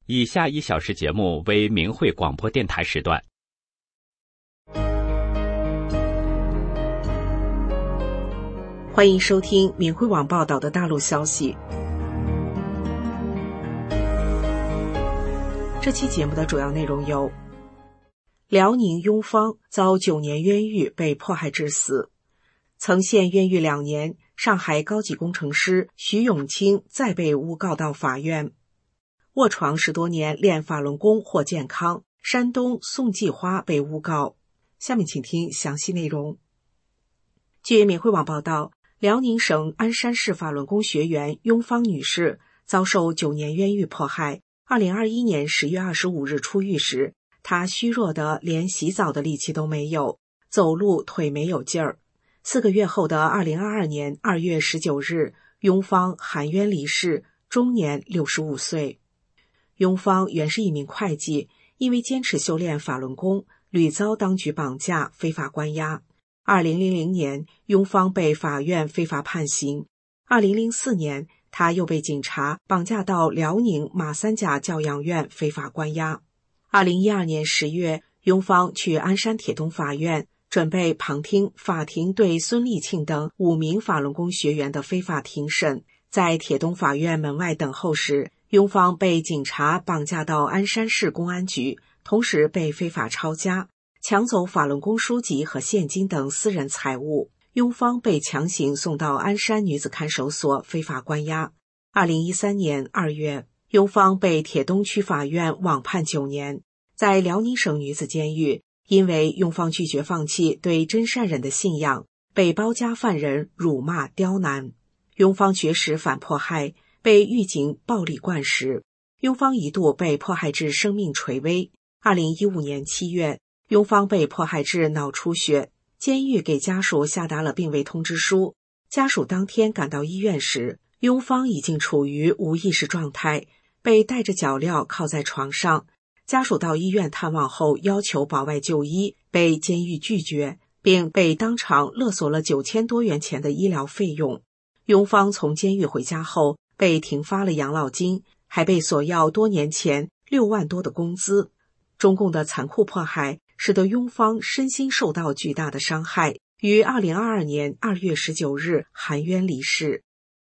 以下1小时节目为明慧广播电台时段。 欢迎收听明慧网报道的大陆消息。这期节目的主要内容有：辽宁雍方遭9年冤狱被迫害致死，曾陷冤狱2年，上海高级工程师徐永清再被诬告到法院；卧床10多年练法轮功获健康，山东宋继花被诬告。下面请听详细内容。据明慧网报道，辽宁省鞍山市法轮功学员雍方女士遭受9年冤狱迫害。2021年10月25日出狱时，她虚弱的连洗澡的力气都没有，走路腿没有劲儿。4个月后的2022年2月19日，雍方含冤离世，终年65岁。雍方原是一名会计，因为坚持修炼法轮功，屡遭当局绑架、非法关押。2000年，雍方被法院非法判刑。2004年，他又被警察绑架到辽宁马三甲教养院非法关押。2012年10月，雍方去鞍山铁东法院，准备旁听法庭对孙立庆等5名法轮功学员的非法庭审。在铁东法院门外等候时，雍方被警察绑架到鞍山市公安局，同时被非法抄家，抢走法轮功书籍和现金等私人财物。雍方被强行送到鞍山女子看守所非法关押。2013年2月，雍方被铁东区法院网判9年。在辽宁省女子监狱，因为雍方拒绝放弃对真善忍的信仰，被包夹犯人辱骂刁难。雍方绝食反迫害，被狱警暴力灌食。雍方一度被迫害至生命垂危。2015年7月，雍方被迫害至脑出血，监狱给家属下达了病危通知书。家属当天赶到医院时，雍方已经处于无意识状态，被带着脚镣靠在床上。家属到医院探望后要求保外就医，被监狱拒绝，并被当场勒索了9000多元钱的医疗费用。雍方从监狱回家后被停发了养老金，还被索要多年前6万多的工资。中共的残酷迫害使得雍方身心受到巨大的伤害，于2022年2月19日含冤离世。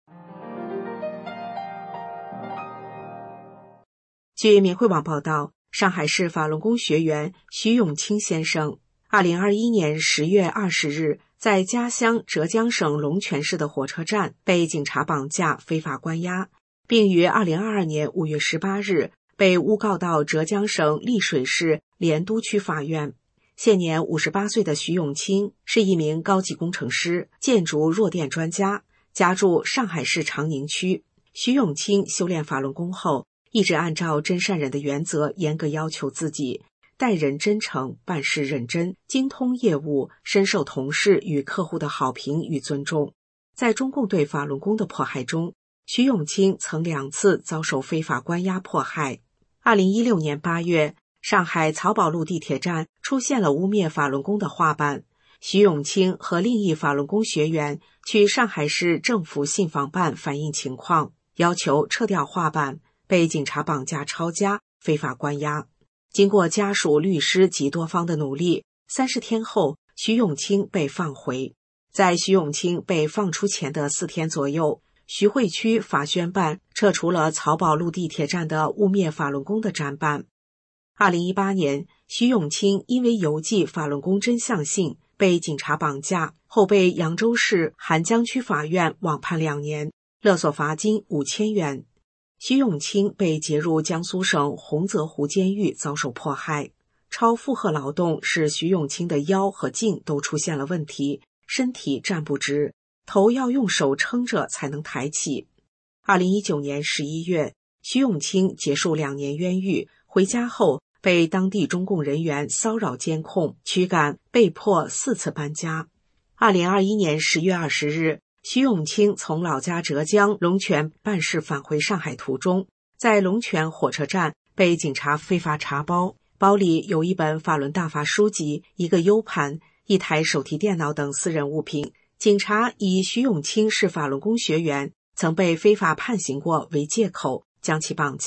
据明慧网报道，上海市法轮功学员徐永清先生2021年10月20日在家乡浙江省龙泉市的火车站被警察绑架非法关押，并于2022年5月18日被诬告到浙江省丽水市莲都区法院。现年58岁的徐永清是一名高级工程师、建筑弱电专家，家住上海市长宁区。徐永清修炼法轮功后，一直按照真善忍的原则严格要求自己，待人真诚，办事认真，精通业务，深受同事与客户的好评与尊重。在中共对法轮功的迫害中，徐永清曾2次遭受非法关押迫害。2016年8月，上海漕宝路地铁站出现了污蔑法轮功的画板。徐永清和另一法轮功学员去上海市政府信访办反映情况，要求撤掉画板，被警察绑架抄家，非法关押。经过家属、律师及多方的努力，30天后，徐永清被放回。在徐永清被放出前的4天左右，徐汇区法宣办撤除了漕宝路地铁站的污蔑法轮功的展板。2018年，徐永清因为邮寄法轮功真相信被警察绑架，后被扬州市邗江区法院网判2年，勒索罚金5000元。徐永清被截入江苏省洪泽湖监狱遭受迫害。超负荷劳动使徐永清的腰和颈都出现了问题，身体站不直，头要用手撑着才能抬起。2019年11月，徐永清结束2年冤狱，回家后被当地中共人员骚扰监控、驱赶，被迫4次搬家。2021年10月20日，徐永清从老家浙江龙泉办事返回上海途中，在龙泉火车站被警察非法查包，包里有一本法轮大法书籍、一个 U 盘、一台手提电脑等私人物品。警察以徐永清是法轮功学员，曾被非法判刑过为借口，将其绑架，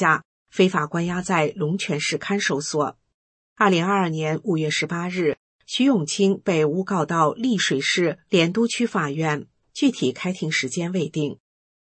非法关押在龙泉市看守所。2022年5月18日，徐永清被诬告到溧水市莲都区法院，具体开庭时间未定。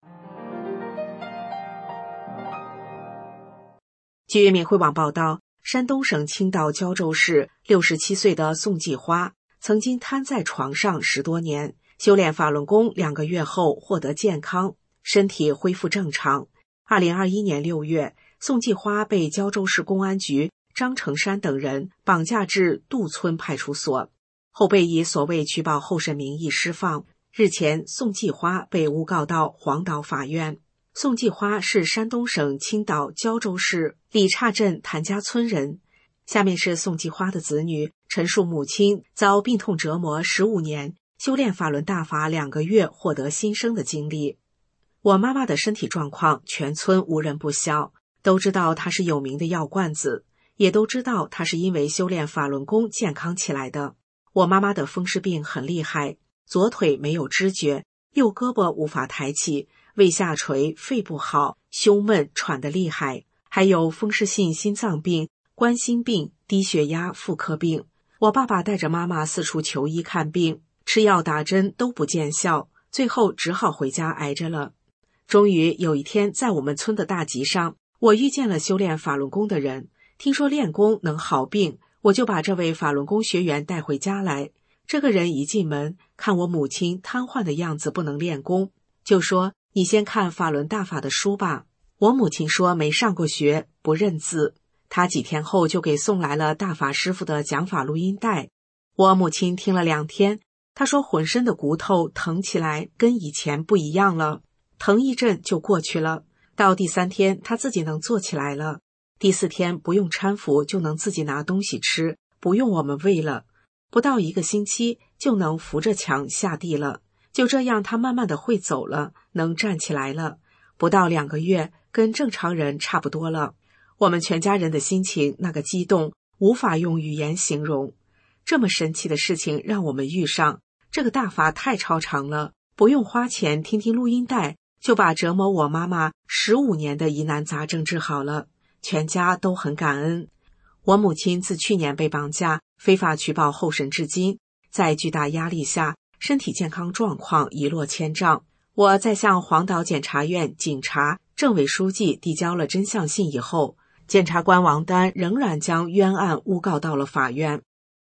据闽汇网报道，山东省青岛胶州市67岁的宋继花曾经瘫在床上10多年，修炼法轮功2个月后获得健康，身体恢复正常。2021年6月，宋继花被胶州市公安局张成山等人绑架至杜村派出所，后被以所谓取保候审名义释放。日前，宋继花被诬告到黄岛法院。宋继花是山东省青岛胶州市李岔镇谭家村人。下面是宋继花的子女陈述母亲遭病痛折磨15年，修炼法轮大法2个月获得新生的经历。我妈妈的身体状况全村无人不晓，都知道她是有名的药罐子，也都知道她是因为修炼法轮功健康起来的。我妈妈的风湿病很厉害，左腿没有知觉，右胳膊无法抬起，胃下垂，肺不好，胸闷，喘得厉害，还有风湿性心脏病、冠心病、低血压、妇科病。我爸爸带着妈妈四处求医看病，吃药打针都不见效，最后只好回家挨着了。终于有一天，在我们村的大集上，我遇见了修炼法轮功的人，听说练功能好病，我就把这位法轮功学员带回家来。这个人一进门，看我母亲瘫痪的样子不能练功，就说：“你先看法轮大法的书吧。”我母亲说没上过学，不认字。他几天后就给送来了大法师傅的讲法录音带。我母亲听了2天，她说浑身的骨头疼起来跟以前不一样了，疼一阵就过去了。到第3天，她自己能坐起来了。第4天不用搀扶就能自己拿东西吃，不用我们喂了。不到1个星期就能扶着墙下地了。就这样，她慢慢的会走了，能站起来了。不到2个月，跟正常人差不多了。我们全家人的心情那个激动，无法用语言形容。这么神奇的事情让我们遇上，这个大法太超常了，不用花钱听听录音带，就把折磨我妈妈15年的疑难杂症治好了，全家都很感恩。我母亲自去年被绑架，非法取保候审至今，在巨大压力下，身体健康状况一落千丈。我在向黄岛检察院警察、政委书记递交了真相信以后，检察官王丹仍然将冤案诬告到了法院。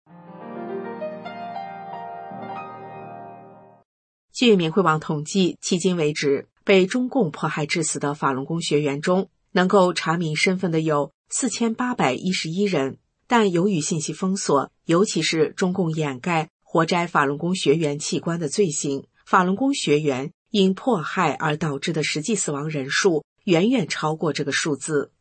据闽汇网统计，迄今为止，被中共迫害致死的法轮功学员中，能够查明身份的有4811人，但由于信息封锁，尤其是中共掩盖活摘法轮功学员器官的罪行，法轮功学员因迫害而导致的实际死亡人数远远超过这个数字。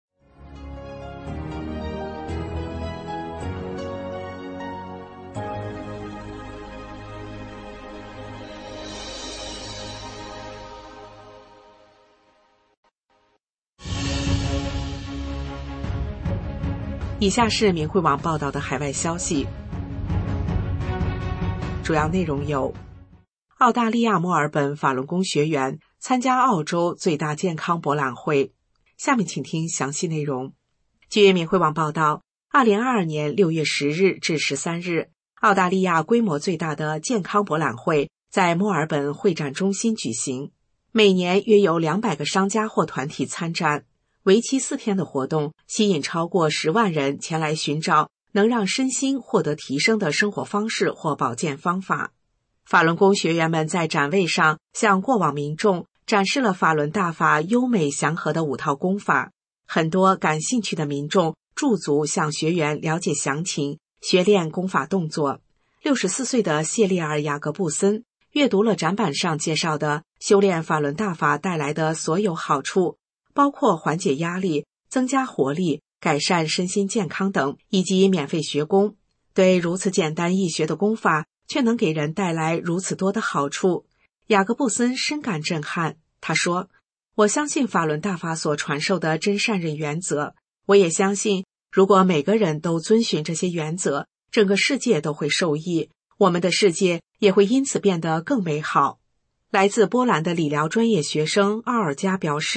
以下是闽汇网报道的海外消息，主要内容有：澳大利亚墨尔本法轮功学员参加澳洲最大健康博览会。下面请听详细内容。据闽汇网报道，2022年6月10日至13日，澳大利亚规模最大的健康博览会在墨尔本会展中心举行，每年约有200个商家或团体参展。为期4天的活动吸引超过10万人前来寻找能让身心获得提升的生活方式或保健方法。法轮功学员们在展位上向过往民众展示了法轮大法优美祥和的5套功法。很多感兴趣的民众驻足向学员了解详情，学练功法动作。64岁的谢利尔·雅各布森阅读了展板上介绍的修炼法轮大法带来的所有好处，包括缓解压力、增加活力、改善身心健康等，以及免费学功。对如此简单易学的功法，却能给人带来如此多的好处，雅各布森深感震撼。他说：“我相信法轮大法所传授的真善忍原则，我也相信，如果每个人都遵循这些原则，整个世界都会受益，我们的世界也会因此变得更美好。”来自波兰的理疗专业学生奥尔加表示，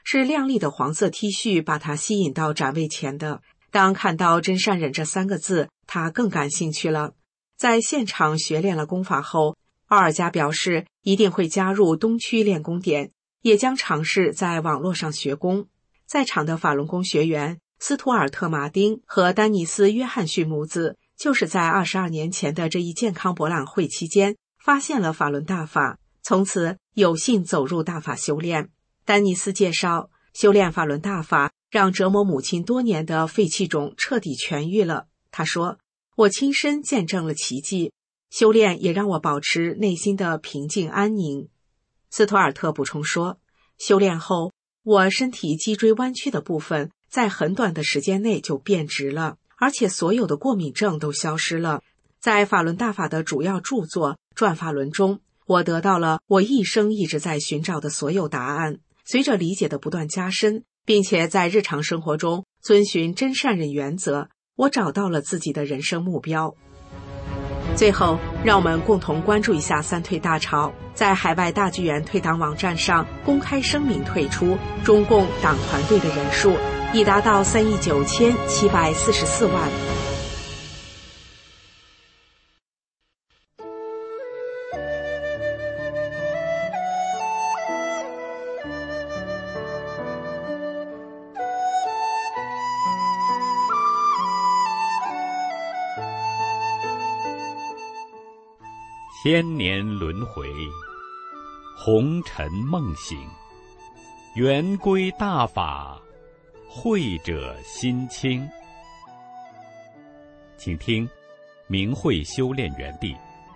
是亮丽的黄色 T 恤把他吸引到展位前的。当看到真善忍这3个字，他更感兴趣了。在现场学练了功法后，奥尔加表示一定会加入东区练功点，也将尝试在网络上学功。在场的法轮功学员斯图尔特·马丁和丹尼斯·约翰逊母子，就是在22年前的这一健康博览会期间发现了法轮大法，从此有幸走入大法修炼。丹尼斯介绍，修炼法轮大法让折磨母亲多年的肺气肿彻底痊愈了。他说，我亲身见证了奇迹，修炼也让我保持内心的平静安宁。斯图尔特补充说，修炼后，我身体脊椎弯曲的部分在很短的时间内就变直了，而且所有的过敏症都消失了。在法轮大法的主要著作《转法轮》中，我得到了我一生一直在寻找的所有答案。随着理解的不断加深，并且在日常生活中遵循真善忍原则，我找到了自己的人生目标。最后，让我们共同关注一下三退大潮在海外大剧院退党网站上公开声明退出中共党团队的人数已达到3亿9744万。 千年轮回，红尘梦醒，圆规大法，慧者心清。请听明慧修炼园地。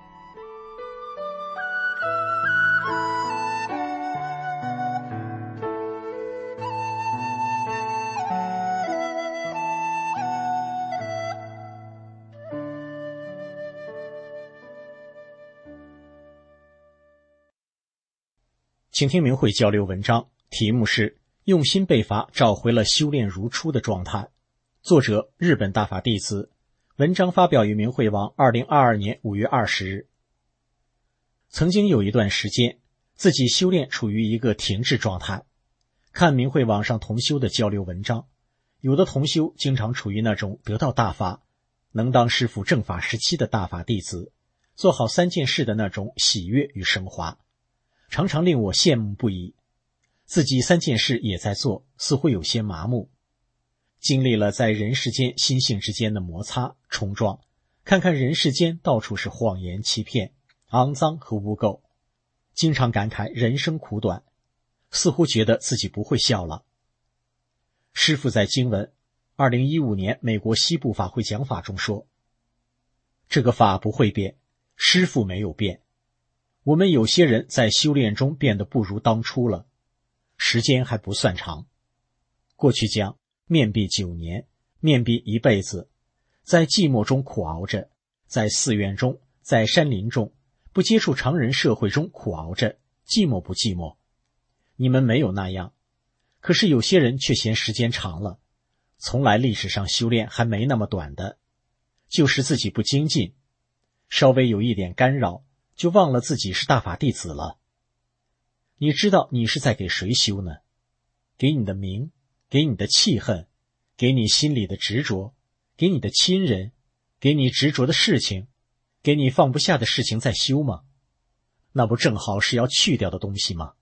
请听明慧交流文章，题目是用心背法找回了修炼如初的状态，作者日本大法弟子，文章发表于明慧网2022年5月20日。曾经有一段时间，自己修炼处于一个停滞状态，看明慧网上同修的交流文章，有的同修经常处于那种得到大法，能当师父正法时期的大法弟子，做好3件事的那种喜悦与升华，常常令我羡慕不已。自己3件事也在做，似乎有些麻木。经历了在人世间心性之间的摩擦冲撞，看看人世间到处是谎言欺骗、肮脏和污垢，经常感慨人生苦短，似乎觉得自己不会笑了。师父在经文2015年美国西部法会讲法中说，这个法不会变，师父没有变，我们有些人在修炼中变得不如当初了，时间还不算长。过去讲面壁9年，面壁一辈子，在寂寞中苦熬着，在寺院中，在山林中，不接触常人社会中苦熬着，寂寞不寂寞？你们没有那样，可是有些人却嫌时间长了，从来历史上修炼还没那么短的，就是自己不精进，稍微有一点干扰，就忘了自己是大法弟子了。你知道你是在给谁修呢？给你的名，给你的气恨，给你心里的执着，给你的亲人，给你执着的事情，给你放不下的事情在修吗？那不正好是要去掉的东西吗？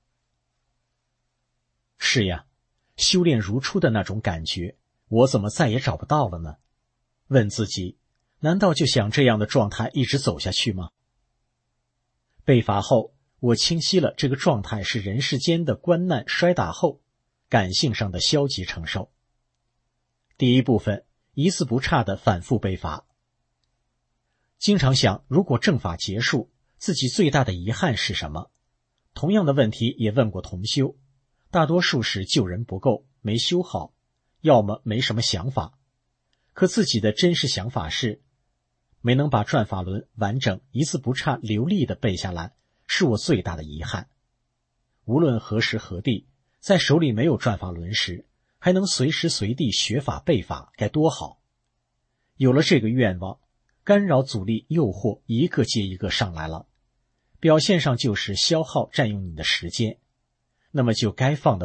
是呀，修炼如初的那种感觉，我怎么再也找不到了呢？问自己，难道就想这样的状态一直走下去吗？背法后，我清晰了这个状态是人世间的关难摔打后感性上的消极承受。第一部分，一字不差的反复背法。经常想，如果正法结束，自己最大的遗憾是什么？同样的问题也问过同修，大多数是救人不够，没修好，要么没什么想法。可自己的真实想法是，没能把转法轮完整一字不差流利地背下来，是我最大的遗憾。无论何时何地，在手里没有转法轮时，还能随时随地学法背法，该多好。有了这个愿望，干扰阻力诱惑一个接一个上来了，表现上就是消耗占用你的时间，那么就该放的放，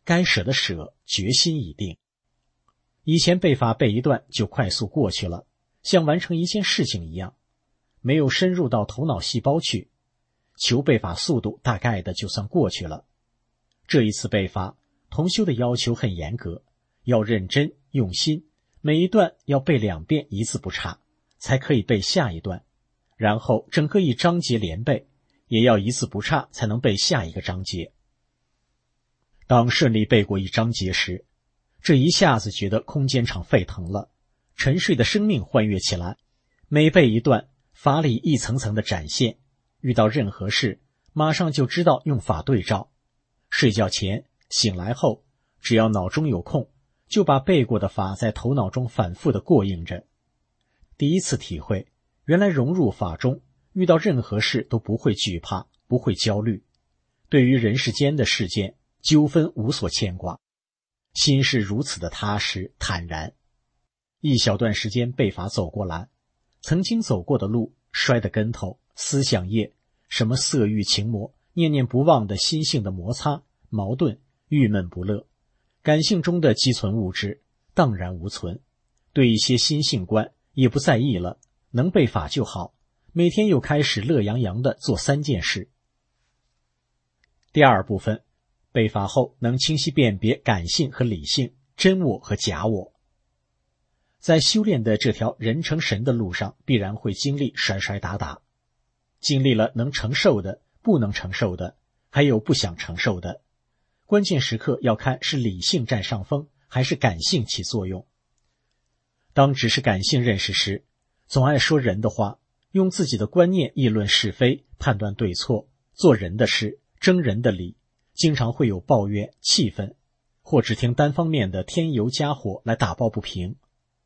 该舍的舍，决心已定。以前背法背一段就快速过去了，像完成一件事情一样，没有深入到头脑细胞去，求背法速度大概的就算过去了。这一次背法，同修的要求很严格，要认真用心，每一段要背2遍一字不差，才可以背下一段，然后整个一章节连背，也要一字不差才能背下一个章节。当顺利背过一章节时，这一下子觉得空间场沸腾了，沉睡的生命欢悦起来，每背一段，法理一层层的展现，遇到任何事马上就知道用法对照。睡觉前醒来后，只要脑中有空，就把背过的法在头脑中反复的过映着。第一次体会，原来融入法中，遇到任何事都不会惧怕，不会焦虑，对于人世间的事件纠纷无所牵挂，心是如此的踏实坦然。一小段时间背法走过来，曾经走过的路，摔的跟头，思想业，什么色欲情魔，念念不忘的心性的摩擦、矛盾、郁闷不乐，感性中的积存物质荡然无存，对一些心性观也不在意了，能背法就好，每天又开始乐洋洋地做3件事。第二部分，背法后能清晰辨别感性和理性，真我和假我。在修炼的这条人成神的路上，必然会经历摔摔打打，经历了能承受的，不能承受的，还有不想承受的。关键时刻要看是理性占上风，还是感性起作用。当只是感性认识时，总爱说人的话，用自己的观念议论是非，判断对错，做人的事，争人的理，经常会有抱怨、气愤，或只听单方面的添油加火来打抱不平。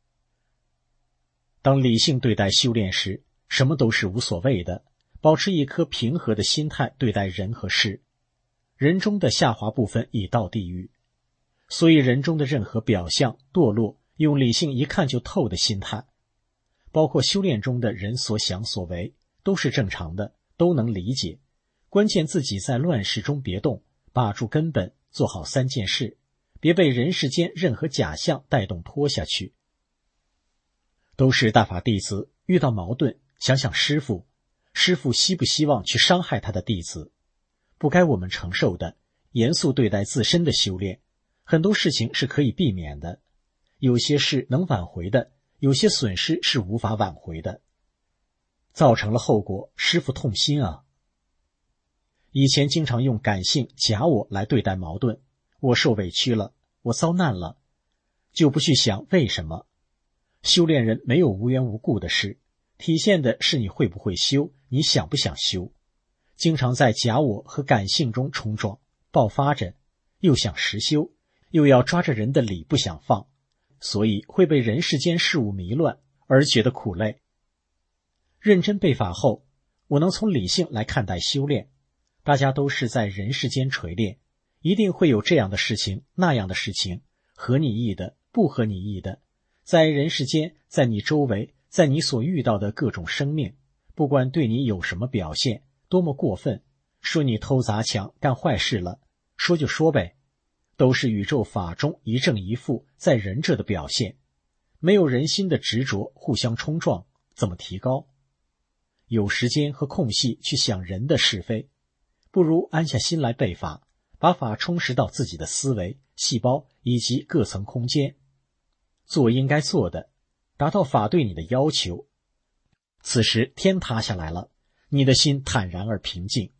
当理性对待修炼时，什么都是无所谓的，保持一颗平和的心态对待人和事。人中的下滑部分已到地狱，所以人中的任何表象、堕落，用理性一看就透的心态，包括修炼中的人所想所为，都是正常的，都能理解。关键自己在乱世中别动，把住根本，做好3件事，别被人世间任何假象带动拖下去。都是大法弟子，遇到矛盾，想想师父希不希望去伤害他的弟子？不该我们承受的，严肃对待自身的修炼。很多事情是可以避免的，有些事能挽回的，有些损失是无法挽回的。造成了后果，师父痛心啊！以前经常用感性假我来对待矛盾，我受委屈了，我遭难了，就不去想为什么。修炼人没有无缘无故的事，体现的是你会不会修，你想不想修。经常在假我和感性中冲撞，爆发着，又想实修，又要抓着人的理不想放，所以会被人世间事物迷乱而觉得苦累。认真背法后，我能从理性来看待修炼。大家都是在人世间锤炼，一定会有这样的事情那样的事情，合你意的不合你意的，在人世间，在你周围，在你所遇到的各种生命，不管对你有什么表现，多么过分，说你偷砸抢干坏事了，说就说呗，都是宇宙法中一正一负在人这的表现。没有人心的执着互相冲撞，怎么提高？有时间和空隙去想人的是非，不如安下心来背法，把法充实到自己的思维、细胞以及各层空间，做应该做的，达到法对你的要求。此时天塌下来了，你的心坦然而平静。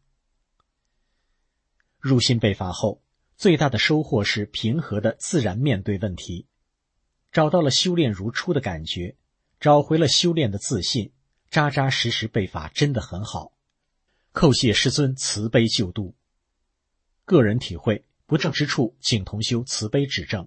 入心背法后，最大的收获是平和的自然面对问题，找到了修炼如初的感觉，找回了修炼的自信，扎扎实实背法真的很好。叩谢师尊慈悲救度。个人体会，不正之处，请同修慈悲指正。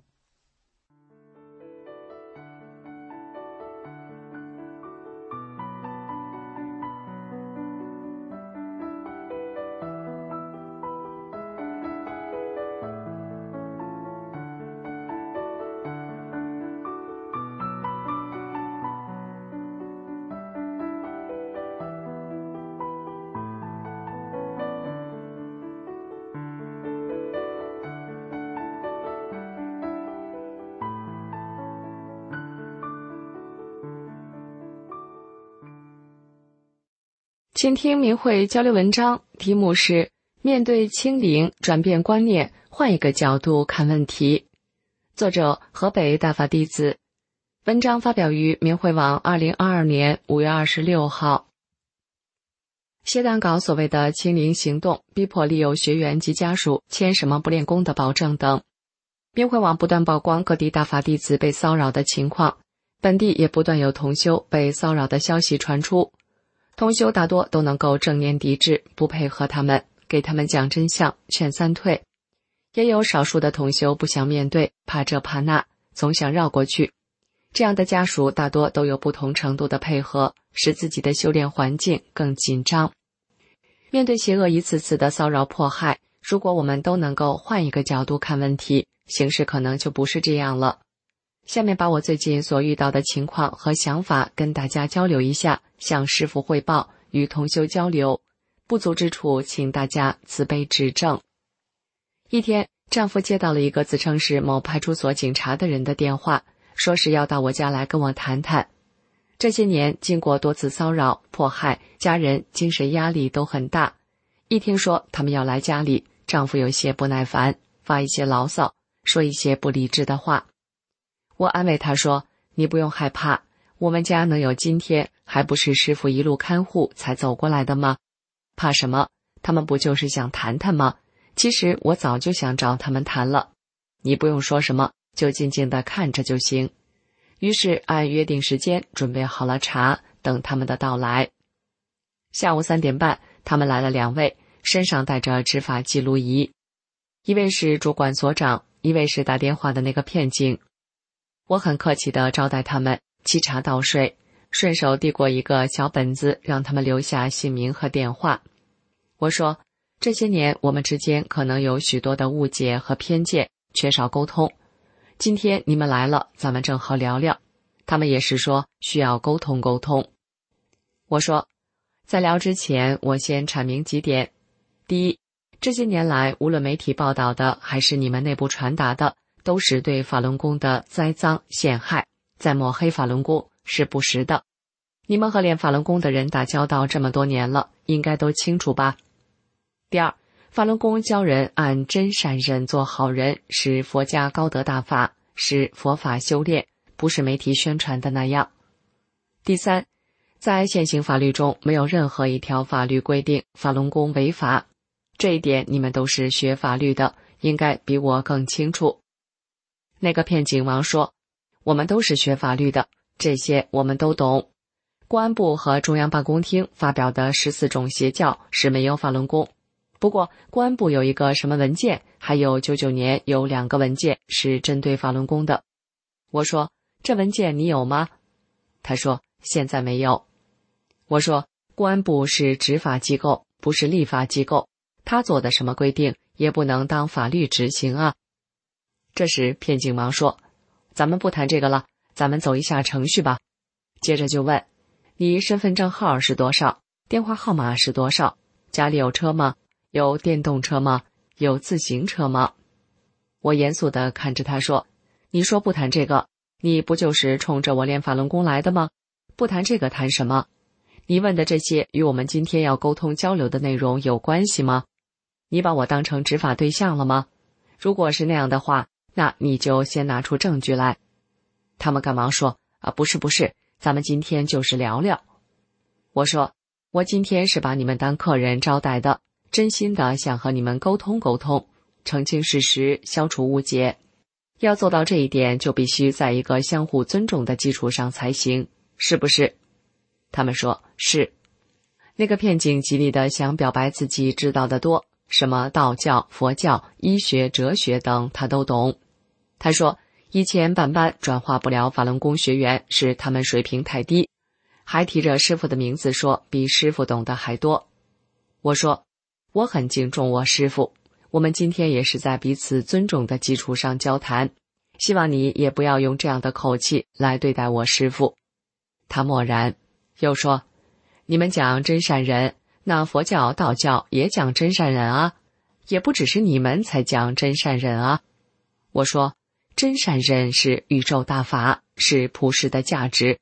请听明慧交流文章，题目是面对清零，转变观念，换一个角度看问题。作者河北大法弟子，文章发表于明慧网2022年5月26号。谢旦稿所谓的清零行动，逼迫利诱学员及家属签什么不练功的保证等。明慧网不断曝光各地大法弟子被骚扰的情况，本地也不断有同修被骚扰的消息传出。同修大多都能够正念抵制，不配合他们，给他们讲真相，劝三退。也有少数的同修不想面对，怕这怕那，总想绕过去。这样的家属大多都有不同程度的配合，使自己的修炼环境更紧张。面对邪恶一次次的骚扰迫害，如果我们都能够换一个角度看问题，形势可能就不是这样了。下面把我最近所遇到的情况和想法跟大家交流一下，向师父汇报，与同修交流，不足之处请大家慈悲指正。一天，丈夫接到了一个自称是某派出所警察的人的电话，说是要到我家来跟我谈谈。这些年经过多次骚扰迫害，家人精神压力都很大，一听说他们要来家里，丈夫有些不耐烦，发一些牢骚，说一些不理智的话。我安慰他说，你不用害怕，我们家能有今天，还不是师父一路看护才走过来的吗？怕什么？他们不就是想谈谈吗？其实我早就想找他们谈了，你不用说什么，就静静地看着就行。于是按约定时间准备好了茶，等他们的到来。下午3点半，他们来了2位，身上带着执法记录仪，一位是主管所长，一位是打电话的那个骗警。我很客气地招待他们，沏茶倒水，顺手递过一个小本子，让他们留下姓名和电话。我说，这些年我们之间可能有许多的误解和偏见，缺少沟通。今天你们来了，咱们正好聊聊。他们也是说需要沟通沟通。我说，在聊之前，我先阐明几点。第一，这些年来，无论媒体报道的还是你们内部传达的，都是对法轮功的栽赃陷害，在抹黑法轮功，是不实的。你们和练法轮功的人打交道这么多年了，应该都清楚吧。第二，法轮功教人按真善忍做好人，是佛家高德大法，是佛法修炼，不是媒体宣传的那样。第三，在现行法律中，没有任何一条法律规定法轮功违法，这一点你们都是学法律的，应该比我更清楚。那个骗警王说，我们都是学法律的，这些我们都懂。公安部和中央办公厅发表的14种邪教是没有法轮功，不过公安部有一个什么文件，还有99年有2个文件是针对法轮功的。我说，这文件你有吗？他说，现在没有。我说，公安部是执法机构，不是立法机构，他做的什么规定也不能当法律执行啊。这时骗警王说，咱们不谈这个了，咱们走一下程序吧。接着就问，你身份证号是多少？电话号码是多少？家里有车吗？有电动车吗？有自行车吗？我严肃地看着他说，你说不谈这个，你不就是冲着我练法轮功来的吗？不谈这个谈什么？你问的这些与我们今天要沟通交流的内容有关系吗？你把我当成执法对象了吗？如果是那样的话，那你就先拿出证据来。他们赶忙说，不是，咱们今天就是聊聊。我说，我今天是把你们当客人招待的，真心的想和你们沟通沟通，澄清事实，消除误解。要做到这一点，就必须在一个相互尊重的基础上才行，是不是？他们说是。那个骗警极力的想表白自己知道的多，什么道教、佛教、医学、哲学等他都懂。他说，以前办班转化不了法轮功学员，是他们水平太低，还提着师父的名字说比师父懂得还多。我说，我很敬重我师父，我们今天也是在彼此尊重的基础上交谈，希望你也不要用这样的口气来对待我师父。他默然，又说，你们讲真善忍，那佛教、道教也讲真善忍啊，也不只是你们才讲真善忍啊。我说，真善忍是宇宙大法，是普世的价值，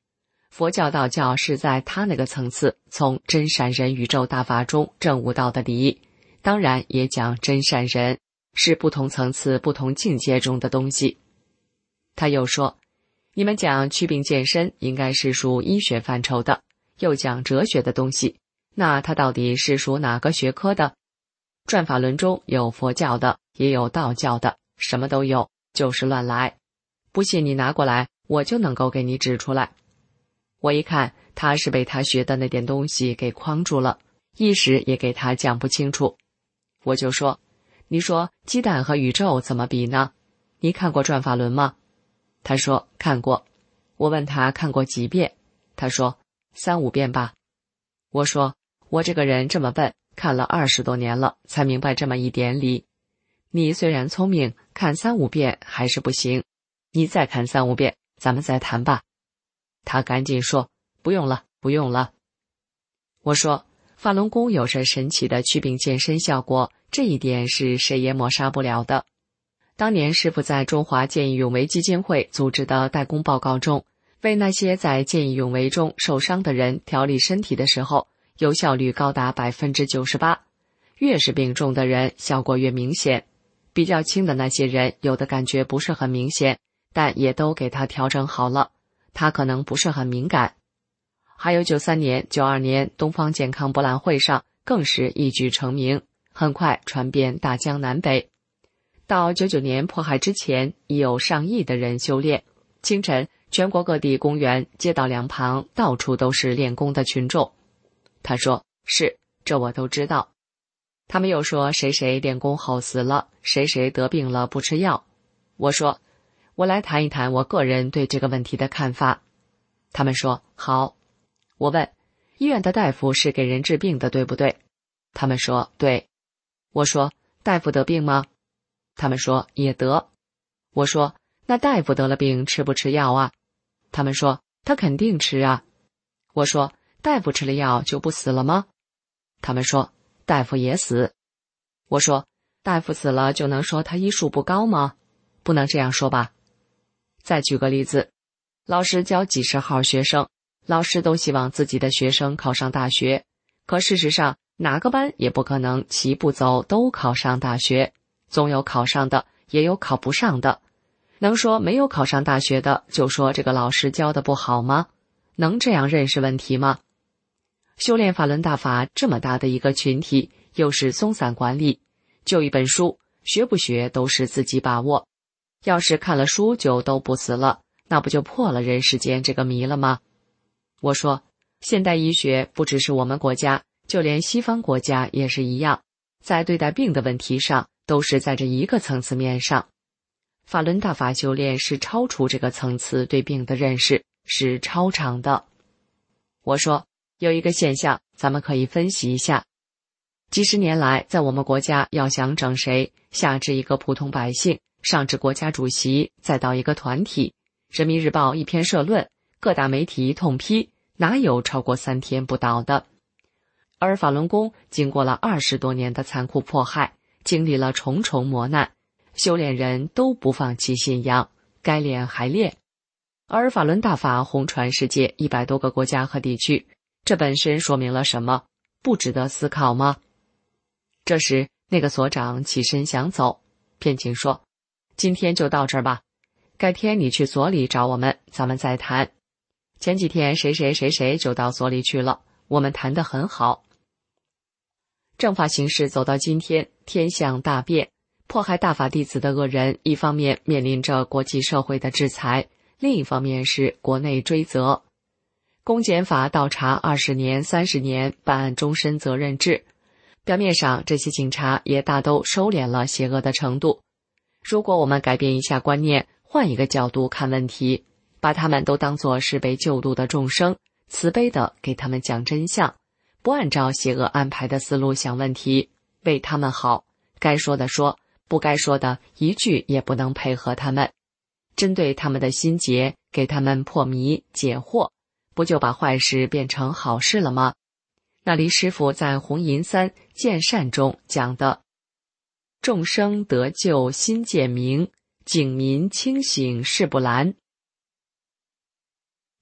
佛教、道教是在他那个层次，从真善人宇宙大法中证悟到的理，当然也讲真善人，是不同层次、不同境界中的东西。他又说，你们讲祛病健身应该是属医学范畴的，又讲哲学的东西，那它到底是属哪个学科的？转法轮中有佛教的，也有道教的，什么都有，就是乱来。不信你拿过来，我就能够给你指出来。我一看他是被他学的那点东西给框住了，一时也给他讲不清楚。我就说，你说鸡蛋和宇宙怎么比呢？你看过转法轮吗？他说看过。我问他看过几遍，他说3、5遍吧。我说我这个人这么笨，看了20多年了，才明白这么一点理。你虽然聪明，看3、5遍还是不行，你再看3、5遍，咱们再谈吧。他赶紧说不用了，不用了。我说法轮功有着神奇的祛病健身效果，这一点是谁也抹杀不了的。当年师父在中华见义勇为基金会组织的代功报告中，为那些在见义勇为中受伤的人调理身体的时候，有效率高达 98%， 越是病重的人效果越明显，比较轻的那些人有的感觉不是很明显，但也都给他调整好了，他可能不是很敏感。还有93年、92年东方健康博览会上更是一举成名，很快传遍大江南北。到99年迫害之前，已有上亿的人修炼。清晨，全国各地公园、街道两旁到处都是练功的群众。他说，是，这我都知道。他们又说谁谁练功后死了，谁谁得病了不吃药。我说，我来谈一谈我个人对这个问题的看法。他们说好。我问，医院的大夫是给人治病的，对不对？他们说对。我说，大夫得病吗？他们说也得。我说，那大夫得了病吃不吃药啊？他们说他肯定吃啊。我说，大夫吃了药就不死了吗？他们说大夫也死。我说，大夫死了就能说他医术不高吗？不能这样说吧。再举个例子，老师教几十号学生，老师都希望自己的学生考上大学，可事实上哪个班也不可能齐步走都考上大学，总有考上的，也有考不上的。能说没有考上大学的就说这个老师教的不好吗？能这样认识问题吗？修炼法轮大法这么大的一个群体，又是松散管理，就一本书，学不学都是自己把握。要是看了书就都不死了，那不就破了人世间这个谜了吗？我说，现代医学不只是我们国家，就连西方国家也是一样，在对待病的问题上都是在这一个层次面上。法轮大法修炼是超出这个层次对病的认识，是超常的。我说，有一个现象咱们可以分析一下。几十年来，在我们国家要想整谁，下至一个普通百姓，上至国家主席，再到一个团体，人民日报一篇社论，各大媒体痛批，哪有超过3天不倒的？而法轮功经过了20多年的残酷迫害，经历了重重磨难，修炼人都不放弃信仰，该练还练。而法轮大法红传世界100多个国家和地区，这本身说明了什么？不值得思考吗？这时那个所长起身想走，偏请说，今天就到这儿吧，改天你去所里找我们，咱们再谈。前几天谁谁谁谁就到所里去了，我们谈得很好。正法形势走到今天，天象大变，迫害大法弟子的恶人，一方面面临着国际社会的制裁，另一方面是国内追责。公检法倒查20年、30年，办案终身责任制。表面上这些警察也大都收敛了邪恶的程度。如果我们改变一下观念，换一个角度看问题，把他们都当作是被救度的众生，慈悲地给他们讲真相，不按照邪恶安排的思路想问题，为他们好，该说的说，不该说的一句也不能配合他们，针对他们的心结，给他们破迷解惑，不就把坏事变成好事了吗？那离师父在红银3见善中讲的，众生得救心渐明，警民清醒事不拦。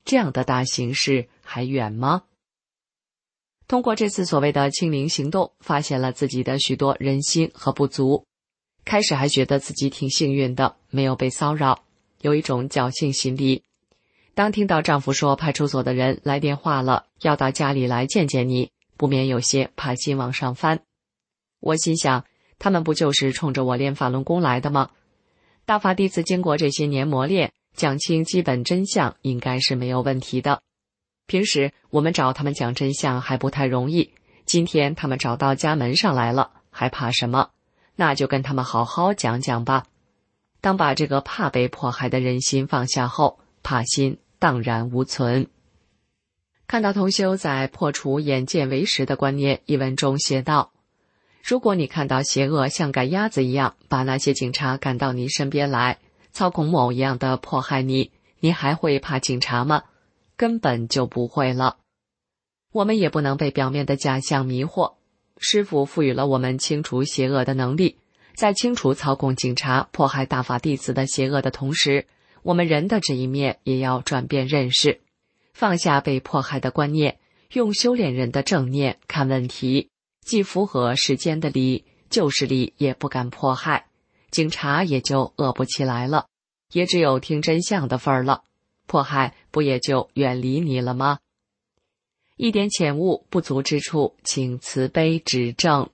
这样的大形势还远吗？通过这次所谓的清零行动，发现了自己的许多人心和不足。开始还觉得自己挺幸运的，没有被骚扰，有一种侥幸心理。当听到丈夫说派出所的人来电话了，要到家里来见见你，不免有些怕心往上翻。我心想，他们不就是冲着我练法轮功来的吗？大法弟子经过这些年磨练，讲清基本真相应该是没有问题的。平时我们找他们讲真相还不太容易，今天他们找到家门上来了，还怕什么？那就跟他们好好讲讲吧。当把这个怕被迫害的人心放下后，怕心荡然无存。看到同修在破除眼见为实的观念一文中写道，如果你看到邪恶像赶鸭子一样把那些警察赶到你身边来，操控某一样的迫害你，你还会怕警察吗？根本就不会了。我们也不能被表面的假象迷惑。师父赋予了我们清除邪恶的能力，在清除操控警察、迫害大法弟子的邪恶的同时，我们人的这一面也要转变认识，放下被迫害的观念，用修炼人的正念看问题，既符合世间的理，就是理也不敢迫害，警察也就恶不起来了，也只有听真相的份儿了，迫害不也就远离你了吗？一点浅悟不足之处，请慈悲指正。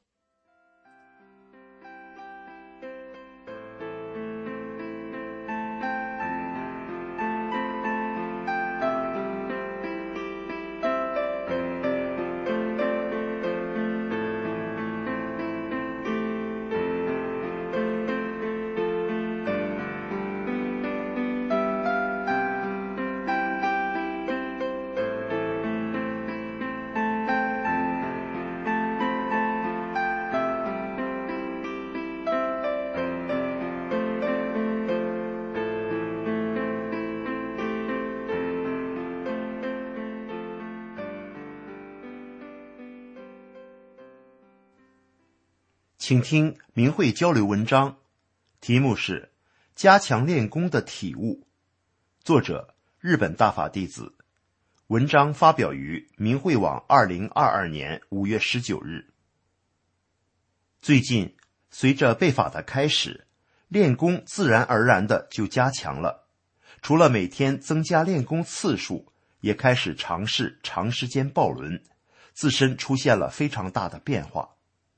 请听明慧交流文章，题目是加强练功的体悟，作者日本大法弟子，文章发表于明慧网2022年5月19日。最近随着备法的开始，练功自然而然的就加强了，除了每天增加练功次数，也开始尝试长时间抱轮，自身出现了非常大的变化。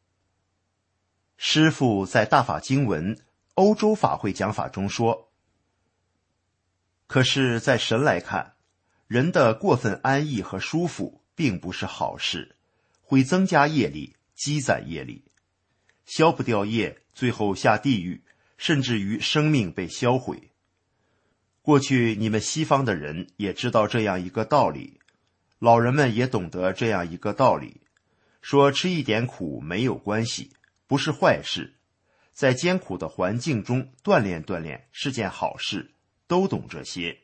师父在大法经文欧洲法会讲法中说，可是在神来看，人的过分安逸和舒服并不是好事，会增加业力，积攒业力，消不掉业，最后下地狱，甚至于生命被销毁。过去你们西方的人也知道这样一个道理，老人们也懂得这样一个道理，说吃一点苦没有关系，不是坏事，在艰苦的环境中锻炼锻炼是件好事，都懂这些。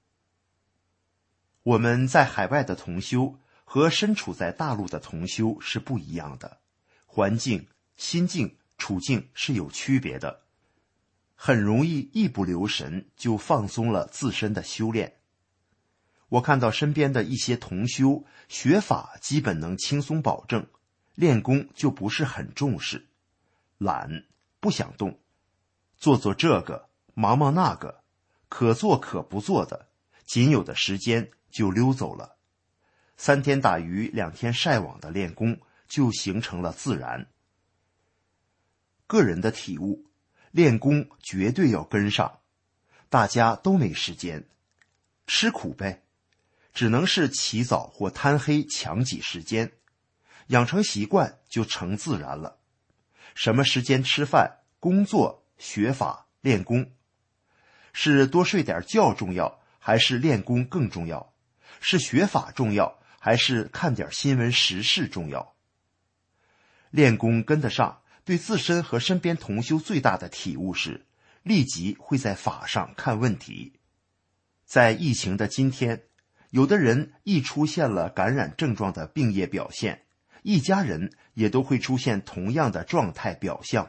我们在海外的同修和身处在大陆的同修是不一样的，环境、心境、处境是有区别的，很容易一不留神就放松了自身的修炼。我看到身边的一些同修学法基本能轻松保证，练功就不是很重视，懒，不想动，做这个，忙那个，可做可不做的，仅有的时间就溜走了。3天打鱼2天晒网的练功就形成了自然。个人的体悟，练功绝对要跟上，大家都没时间，吃苦呗，只能是起早或贪黑抢挤时间，养成习惯就成自然了。什么时间吃饭、工作、学法、练功？是多睡点觉重要，还是练功更重要？是学法重要，还是看点新闻时事重要？练功跟得上，对自身和身边同修最大的体悟是，立即会在法上看问题。在疫情的今天，有的人一出现了感染症状的病业表现，一家人也都会出现同样的状态表象。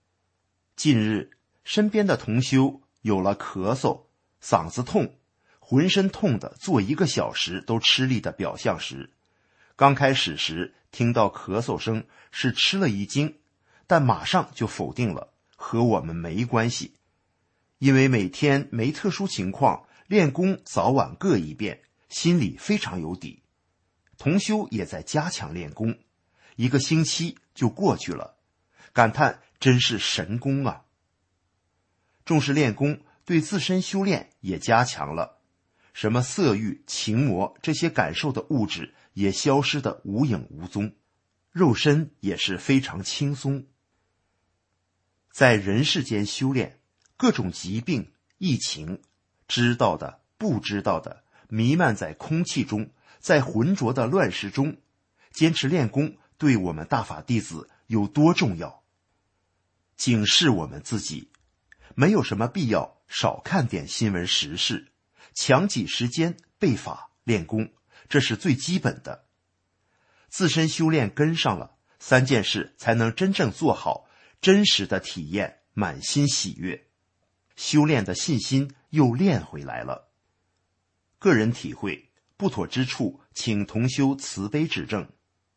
近日，身边的同修有了咳嗽、嗓子痛、 浑身痛的坐1个小时都吃力的表象时，刚开始时听到咳嗽声是吃了一惊，但马上就否定了，和我们没关系。因为每天没特殊情况，练功早晚各一遍，心里非常有底。同修也在加强练功，1个星期就过去了，感叹真是神功啊！重视练功，对自身修炼也加强了，什么色欲、情魔这些感受的物质也消失得无影无踪，肉身也是非常轻松。在人世间修炼，各种疾病、疫情，知道的、不知道的，弥漫在空气中，在浑浊的乱世中，坚持练功对我们大法弟子有多重要？警示我们自己，没有什么必要少看点新闻时事，强挤时间背法练功，这是最基本的。自身修炼跟上了，3件事才能真正做好，真实的体验满心喜悦，修炼的信心又练回来了。个人体会，不妥之处，请同修慈悲指正。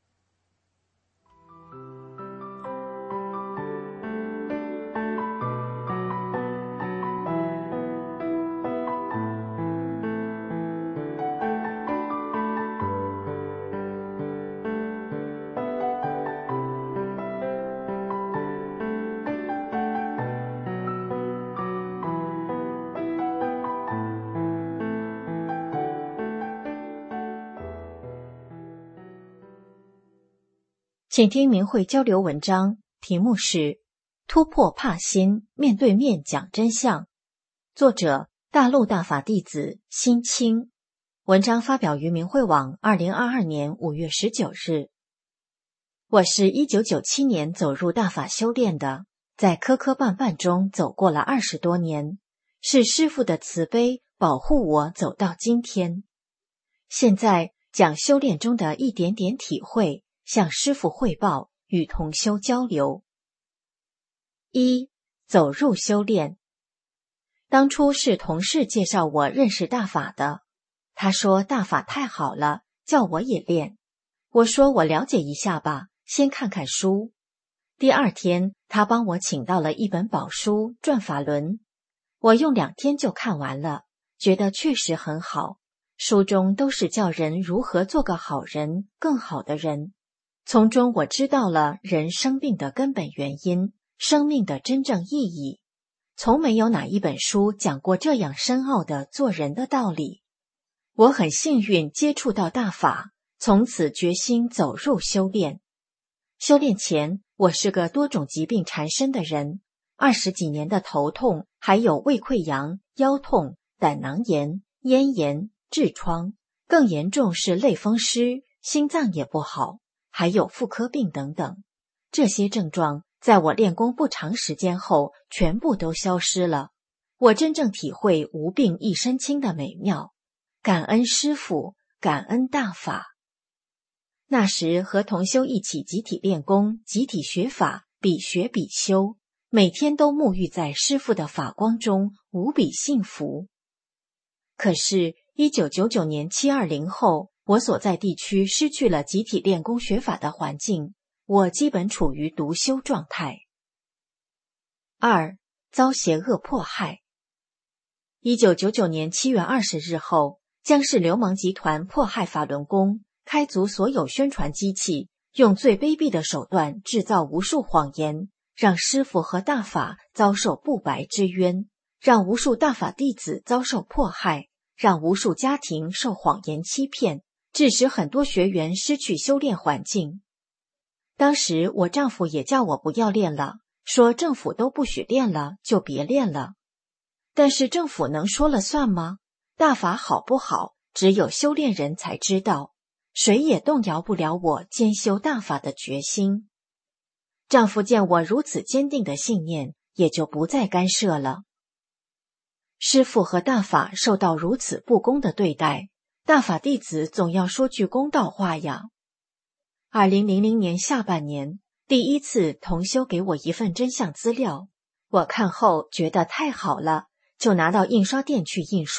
请听明慧交流文章，题目是突破怕心，面对面讲真相。作者大陆大法弟子辛清。文章发表于明慧网2022年5月19日。我是1997年走入大法修炼的，在磕磕绊绊中走过了20多年，是师父的慈悲保护我走到今天。现在讲修炼中的一点点体会，向师父汇报，与同修交流。1. 走入修炼。当初是同事介绍我认识大法的，他说大法太好了，叫我也练。我说我了解一下吧，先看看书。第2天，他帮我请到了一本宝书《转法轮》，我用2天就看完了，觉得确实很好。书中都是教人如何做个好人，更好的人。从中我知道了人生病的根本原因，生命的真正意义。从没有哪一本书讲过这样深奥的做人的道理。我很幸运接触到大法，从此决心走入修炼。修炼前，我是个多种疾病缠身的人，20几年的头痛，还有胃溃疡、腰痛、胆囊炎、咽炎、痔疮，更严重是类风湿，心脏也不好，还有妇科病等等。这些症状在我练功不长时间后全部都消失了。我真正体会无病一身轻的美妙，感恩师父，感恩大法。那时和同修一起集体练功，集体学法，比学比修，每天都沐浴在师父的法光中，无比幸福。可是1999年720后，我所在地区失去了集体练功学法的环境，我基本处于独修状态。2. 遭邪恶迫害。1999年7月20日后，江氏流氓集团迫害法轮功，开足所有宣传机器，用最卑鄙的手段制造无数谎言，让师父和大法遭受不白之冤，让无数大法弟子遭受迫害，让无数家庭受谎言欺骗，致使很多学员失去修炼环境。当时我丈夫也叫我不要练了，说政府都不许练了，就别练了。但是政府能说了算吗？大法好不好，只有修炼人才知道，谁也动摇不了我兼修大法的决心。丈夫见我如此坚定的信念，也就不再干涉了。师父和大法受到如此不公的对待，大法弟子总要说句公道话呀。2000年下半年，第一次同修给我一份真相资料，我看后觉得太好了，就拿到印刷店去印刷，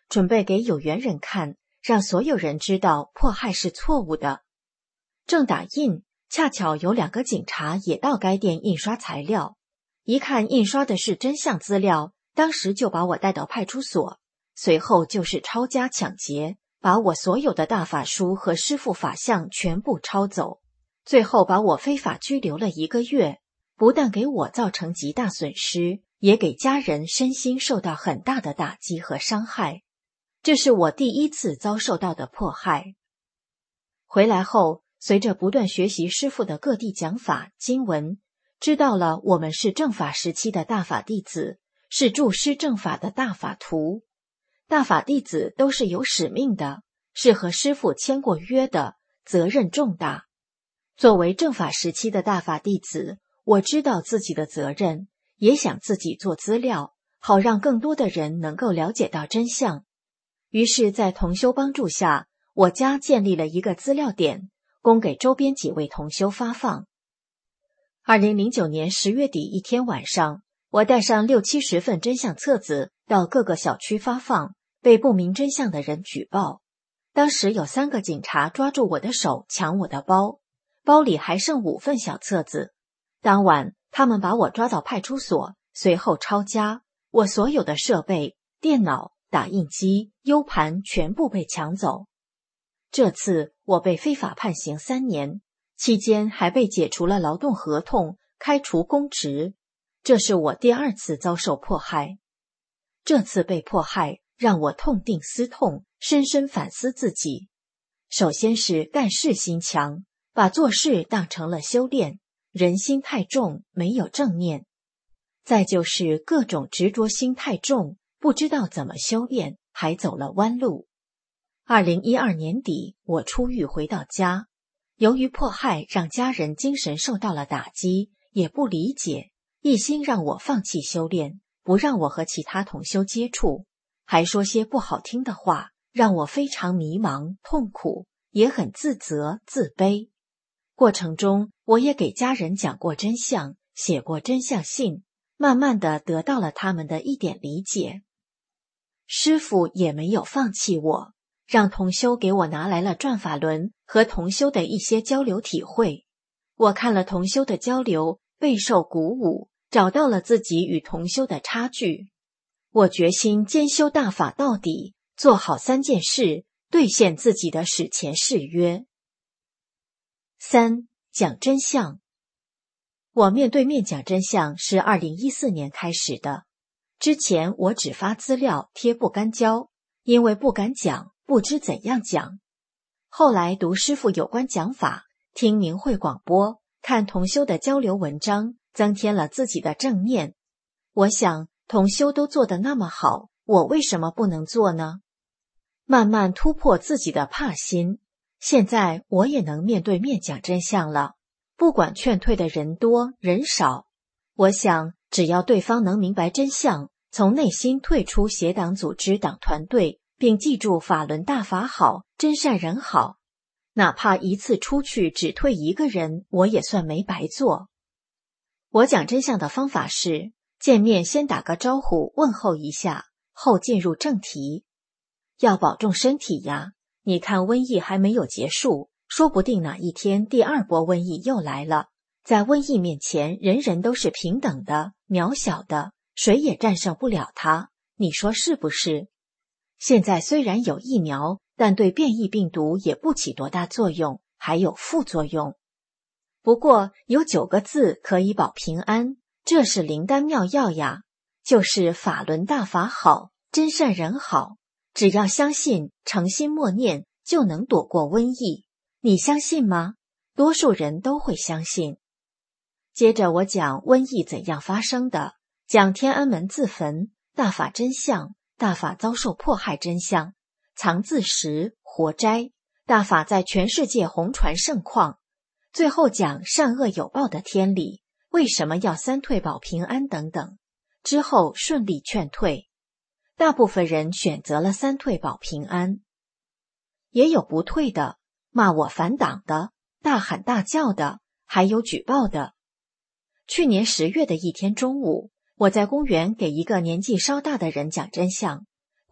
准备给有缘人看，让所有人知道迫害是错误的。正打印，恰巧有2个警察也到该店印刷材料，一看印刷的是真相资料，当时就把我带到派出所，随后就是抄家抢劫，把我所有的大法书和师父法像全部抄走，最后把我非法拘留了1个月，不但给我造成极大损失，也给家人身心受到很大的打击和伤害。这是我第1次遭受到的迫害。回来后，随着不断学习师父的各地讲法经文，知道了我们是正法时期的大法弟子，是助师正法的大法徒。大法弟子都是有使命的，是和师父签过约的，责任重大。作为正法时期的大法弟子，我知道自己的责任，也想自己做资料，好让更多的人能够了解到真相。于是在同修帮助下，我家建立了一个资料点，供给周边几位同修发放。2009年10月底一天晚上，我带上60-70份真相册子到各个小区发放，被不明真相的人举报。当时有3个警察抓住我的手，抢我的包，包里还剩5份小册子。当晚，他们把我抓到派出所，随后抄家，我所有的设备、电脑、打印机、U 盘全部被抢走。这次我被非法判刑3年，期间还被解除了劳动合同，开除公职。这是我第2次遭受迫害。这次被迫害让我痛定思痛，深深反思自己。首先是干事心强，把做事当成了修炼，人心太重，没有正念。再就是各种执着心太重，不知道怎么修炼，还走了弯路。2012年底，我出狱回到家，由于迫害让家人精神受到了打击，也不理解，一心让我放弃修炼，不让我和其他同修接触，还说些不好听的话，让我非常迷茫、痛苦，也很自责、自卑。过程中，我也给家人讲过真相，写过真相信，慢慢的得到了他们的一点理解。师父也没有放弃我，让同修给我拿来了转法轮和同修的一些交流体会。我看了同修的交流，备受鼓舞，找到了自己与同修的差距。我决心兼修大法到底，做好3件事，兑现自己的史前誓约。3. 讲真相。我面对面讲真相是2014年开始的，之前我只发资料贴不干胶，因为不敢讲，不知怎样讲。后来读师父有关讲法，听明慧广播，看同修的交流文章，增添了自己的正念。我想同修都做得那么好，我为什么不能做呢？慢慢突破自己的怕心，现在我也能面对面讲真相了，不管劝退的人多人少。我想只要对方能明白真相，从内心退出邪党组织党团队，并记住法轮大法好，真善人好，哪怕一次出去只退1个人，我也算没白做。我讲真相的方法是，见面先打个招呼问候一下，后进入正题。要保重身体呀，你看瘟疫还没有结束，说不定哪一天第2波瘟疫又来了。在瘟疫面前，人人都是平等的、渺小的，谁也战胜不了它，你说是不是？现在虽然有疫苗，但对变异病毒也不起多大作用，还有副作用。不过有9个字可以保平安，这是灵丹妙药呀，就是法轮大法好，真善人好。只要相信，诚心默念，就能躲过瘟疫。你相信吗？多数人都会相信。接着我讲瘟疫怎样发生的，讲天安门自焚、大法真相、大法遭受迫害真相、藏字石、活摘、大法在全世界红传盛况。最后讲善恶有报的天理，为什么要3退保平安等等。之后顺利劝退。大部分人选择了3退保平安，也有不退的，骂我反党的，大喊大叫的，还有举报的。去年10月的一天中午，我在公园给一个年纪稍大的人讲真相，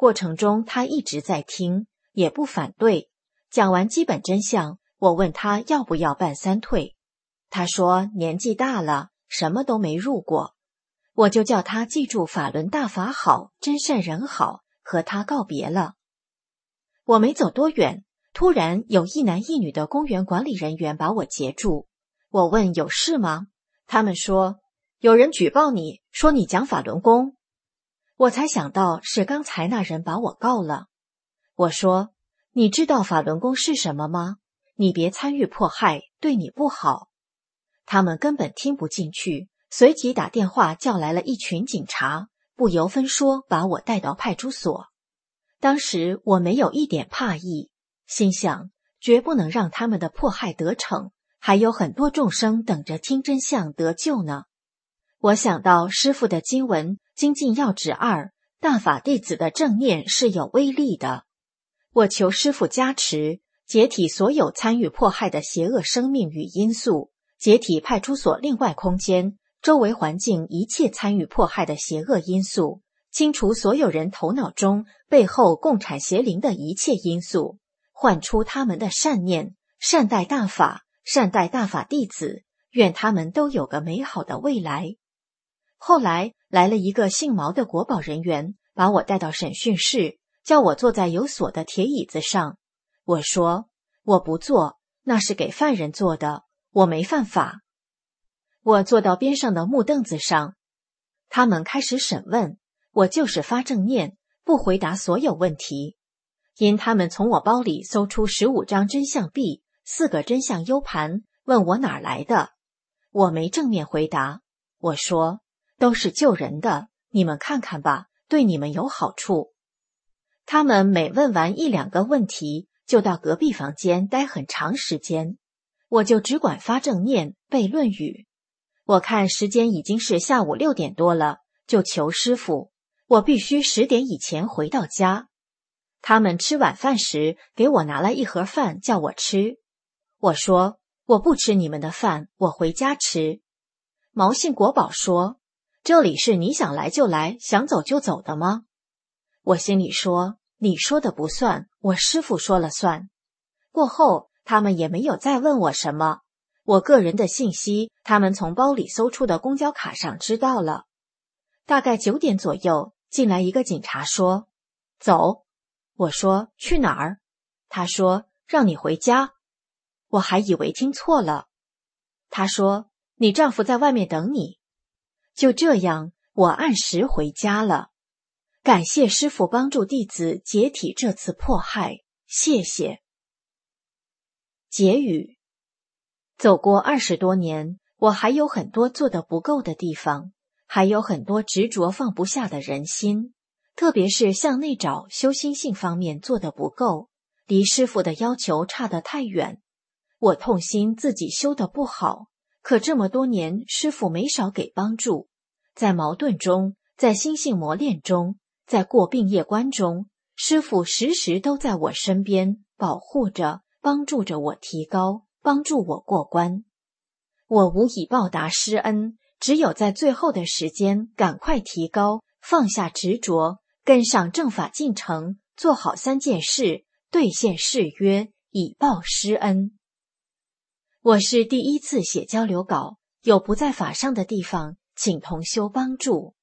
过程中他一直在听，也不反对。讲完基本真相，我问他要不要办三退，他说年纪大了，什么都没入过。我就叫他记住法轮大法好，真善人好，和他告别了。我没走多远，突然有一男一女的公园管理人员把我截住。我问有事吗？他们说有人举报你，说你讲法轮功。我才想到是刚才那人把我告了。我说你知道法轮功是什么吗？你别参与迫害，对你不好。他们根本听不进去，随即打电话叫来了一群警察，不由分说把我带到派出所。当时我没有一点怕意，心想绝不能让他们的迫害得逞，还有很多众生等着听真相得救呢。我想到师父的经文《精进要旨2》，大法弟子的正念是有威力的。我求师父加持，解体所有参与迫害的邪恶生命与因素，解体派出所另外空间周围环境一切参与迫害的邪恶因素，清除所有人头脑中背后共产邪灵的一切因素，唤出他们的善念，善待大法，善待大法弟子，愿他们都有个美好的未来。后来来了一个姓毛的国保人员，把我带到审讯室，叫我坐在有锁的铁椅子上。我说我不坐，那是给犯人坐的，我没犯法。我坐到边上的木凳子上，他们开始审问，我就是发正念，不回答所有问题。因他们从我包里搜出15张真相币、4个真相 U 盘，问我哪儿来的。我没正面回答，我说都是救人的，你们看看吧，对你们有好处。他们每问完1、2个问题，就到隔壁房间待很长时间，我就只管发正念，背论语。我看时间已经是下午6点多了，就求师父，我必须10点以前回到家。他们吃晚饭时给我拿了一盒饭叫我吃，我说我不吃你们的饭，我回家吃。毛信国宝说，这里是你想来就来，想走就走的吗？我心里说，你说的不算，我师父说了算。过后他们也没有再问我什么，我个人的信息他们从包里搜出的公交卡上知道了。大概9点左右进来一个警察说，走。我说去哪儿？他说让你回家。我还以为听错了。他说你丈夫在外面等你。就这样，我按时回家了。感谢师父帮助弟子解体这次迫害，谢谢。结语：走过20多年，我还有很多做得不够的地方，还有很多执着放不下的人心，特别是向内找修心性方面做得不够，离师父的要求差得太远。我痛心自己修得不好，可这么多年师父没少给帮助，在矛盾中，在心性磨练中，在过病业关中，师父时时都在我身边，保护着，帮助着我提高，帮助我过关。我无以报答师恩，只有在最后的时间赶快提高，放下执着，跟上正法进程，做好3件事，兑现誓约，以报师恩。我是第1次写交流稿，有不在法上的地方，请同修帮助。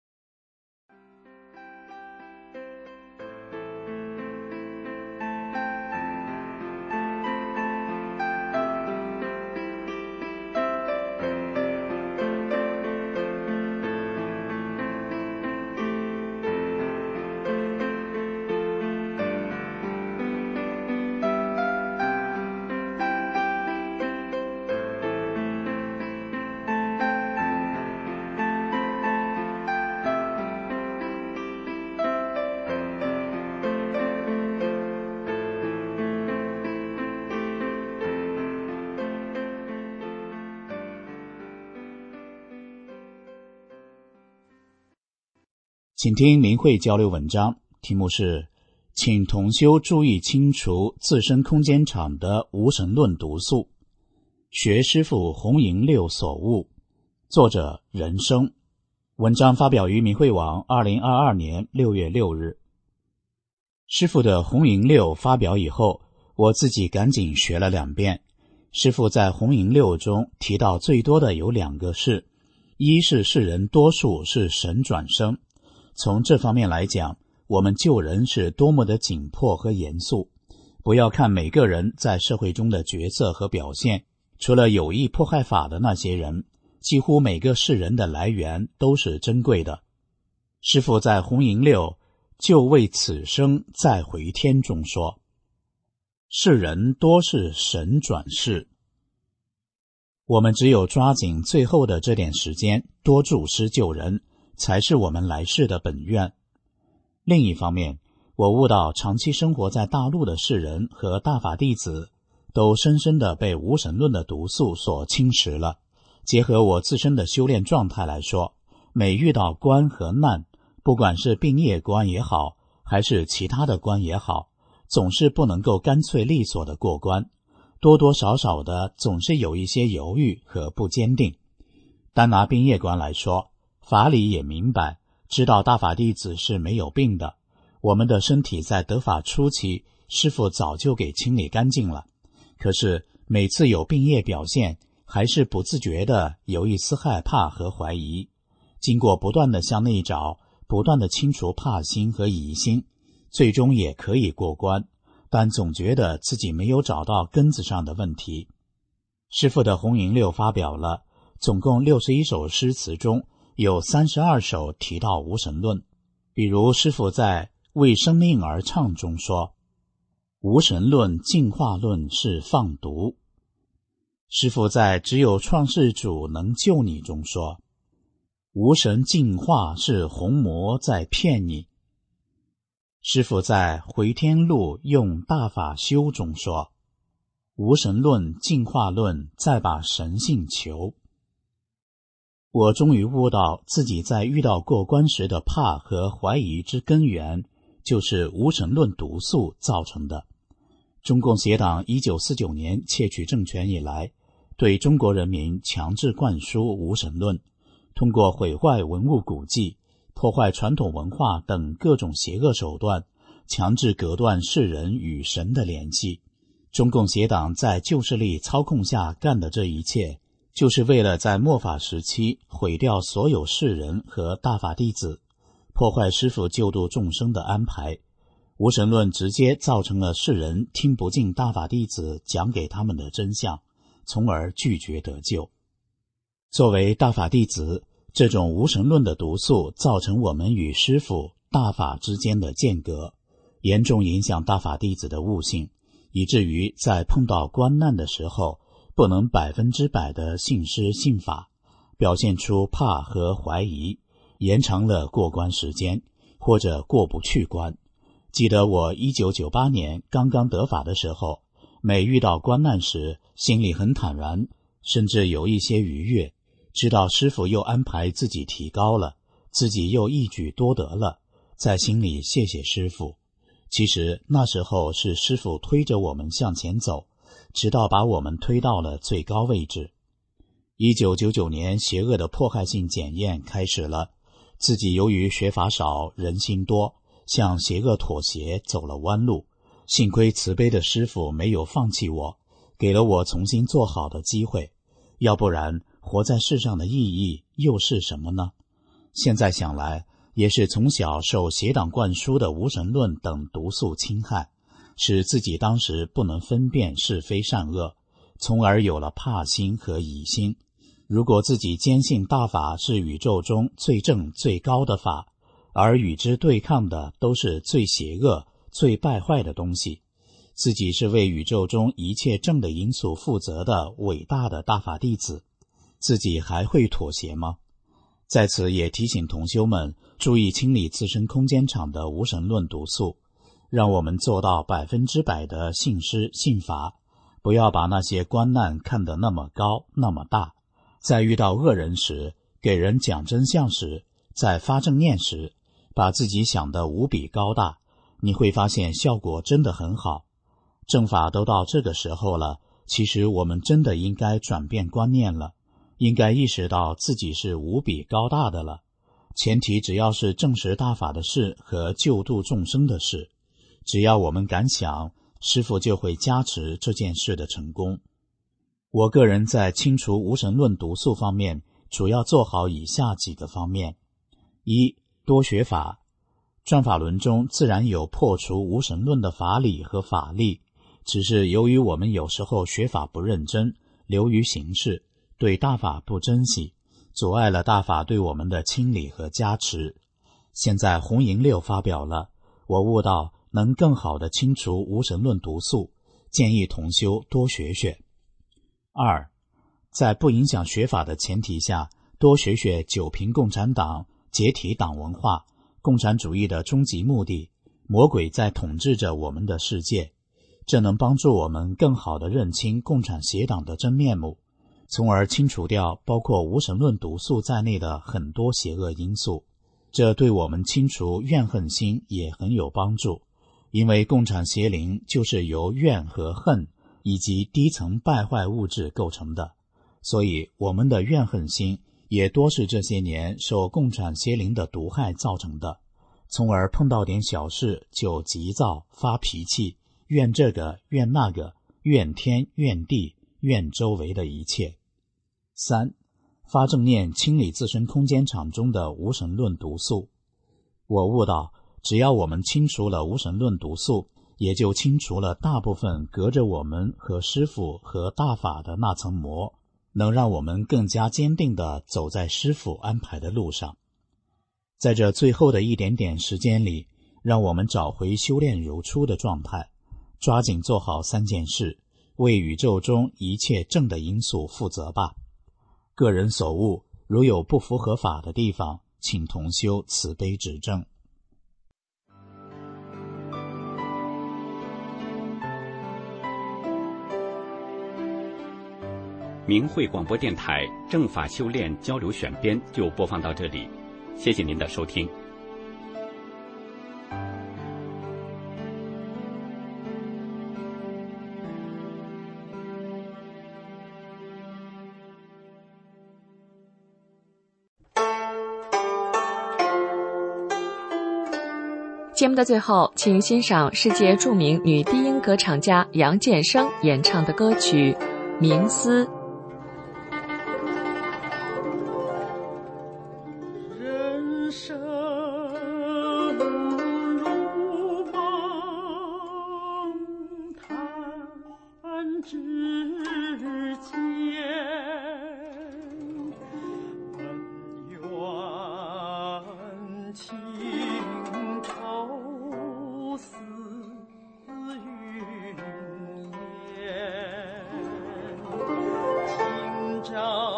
请听明慧交流文章，题目是请同修注意清除自身空间场的无神论毒素，学师父弘营6所悟，作者人生。文章发表于明慧网2022年6月6日。 师父的红银六发表以后，我自己赶紧学了2遍。师父在红银六中提到最多的有2个事，一是世人多数是神转生。从这方面来讲，我们救人是多么的紧迫和严肃。不要看每个人在社会中的角色和表现，除了有意迫害法的那些人，几乎每个世人的来源都是珍贵的。师父在红银六就为此生再回天中说，世人多是神转世。我们只有抓紧最后的这点时间，多助师救人，才是我们来世的本愿。另一方面，我悟到长期生活在大陆的世人和大法弟子都深深地被无神论的毒素所侵蚀了。结合我自身的修炼状态来说，每遇到关和难，不管是病业关也好，还是其他的关也好，总是不能够干脆利索的过关，多多少少的总是有一些犹豫和不坚定。单拿病业关来说，法理也明白，知道大法弟子是没有病的，我们的身体在得法初期，师父早就给清理干净了。可是每次有病业表现，还是不自觉的有一丝害怕和怀疑。经过不断的向内找，不断的清除怕心和疑心，最终也可以过关，但总觉得自己没有找到根子上的问题。师父的红银六发表了，总共61首诗词中，有32首提到无神论。比如师父在为生命而唱中说，无神论进化论是放毒。师父在只有创世主能救你中说，无神进化是红魔在骗你。师父在回天路用大法修中说，无神论进化论再把神性求。我终于悟到自己在遇到过关时的怕和怀疑之根源，就是无神论毒素造成的。中共协党1949年窃取政权以来，对中国人民强制灌输无神论，通过毁坏文物古迹、破坏传统文化等各种邪恶手段，强制隔断世人与神的联系。中共协党在旧势力操控下干的这一切，就是为了在末法时期毁掉所有世人和大法弟子，破坏师父救度众生的安排。无神论直接造成了世人听不进大法弟子讲给他们的真相，从而拒绝得救。作为大法弟子，这种无神论的毒素造成我们与师父大法之间的间隔，严重影响大法弟子的悟性，以至于在碰到关难的时候，不能100%的信师信法，表现出怕和怀疑，延长了过关时间，或者过不去关。记得我1998年刚刚得法的时候，每遇到关难时，心里很坦然，甚至有一些愉悦，知道师父又安排自己提高了，自己又一举多得了，在心里谢谢师父。其实那时候是师父推着我们向前走，直到把我们推到了最高位置。1999年邪恶的迫害性检验开始了，自己由于学法少，人心多，向邪恶妥协，走了弯路。幸亏慈悲的师父没有放弃我，给了我重新做好的机会，要不然活在世上的意义又是什么呢？现在想来，也是从小受邪党灌输的无神论等毒素侵害，使自己当时不能分辨是非善恶，从而有了怕心和疑心。如果自己坚信大法是宇宙中最正最高的法，而与之对抗的都是最邪恶最败坏的东西，自己是为宇宙中一切正的因素负责的伟大的大法弟子，自己还会妥协吗？在此也提醒同修们注意清理自身空间场的无神论毒素，让我们做到100%的信师信法，不要把那些关难看得那么高那么大。在遇到恶人时，给人讲真相时，在发正念时，把自己想得无比高大，你会发现效果真的很好。正法都到这个时候了，其实我们真的应该转变观念了，应该意识到自己是无比高大的了。前提只要是证实大法的事和救度众生的事， 只要我们敢想，师父就会加持这件事的成功。我个人在清除无神论毒素方面，主要做好以下几个方面：一、多学法。转法轮中自然有破除无神论的法理和法力，只是由于我们有时候学法不认真，流于形式，对大法不珍惜，阻碍了大法对我们的清理和加持。现在红营六发表了，我悟到能更好地清除无神论毒素，建议同修多学学。二、在不影响学法的前提下，多学学九评共产党、解体党文化、共产主义的终极目的，魔鬼在统治着我们的世界，这能帮助我们更好地认清共产邪党的真面目，从而清除掉包括无神论毒素在内的很多邪恶因素。这对我们清除怨恨心也很有帮助，因为共产邪灵就是由怨和恨以及低层败坏物质构成的，所以我们的怨恨心也多是这些年受共产邪灵的毒害造成的，从而碰到点小事就急躁发脾气，怨这个怨那个，怨天怨地怨周围的一切。三、发正念清理自身空间场中的无神论毒素。我悟到，只要我们清除了无神论毒素，也就清除了大部分隔着我们和师父和大法的那层膜，能让我们更加坚定地走在师父安排的路上。在这最后的一点点时间里，让我们找回修炼如初的状态，抓紧做好3件事，为宇宙中一切正的因素负责吧。个人所悟，如有不符合法的地方，请同修慈悲指正。 明慧广播电台正法修炼交流选编就播放到这里，谢谢您的收听。 节目的最后，请欣赏世界著名女低音歌唱家杨建生演唱的歌曲《冥思》。 人生如梦，弹指间，恩怨情愁似云烟，今朝